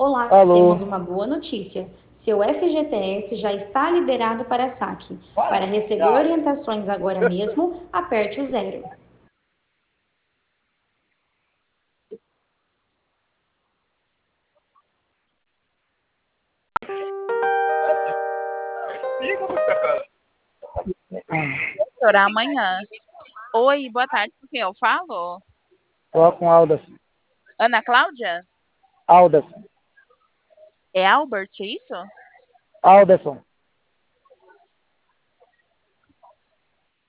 Olá, temos Alô? uma boa notícia. Seu FGTS já está liberado para saque. Para receber orientações agora mesmo, aperte o zero. Doutora, amanhã. Oi, boa tarde, com quem eu falo? Fala com Aldas. Ana Cláudia? Aldas. É Albert, é isso? Alderson.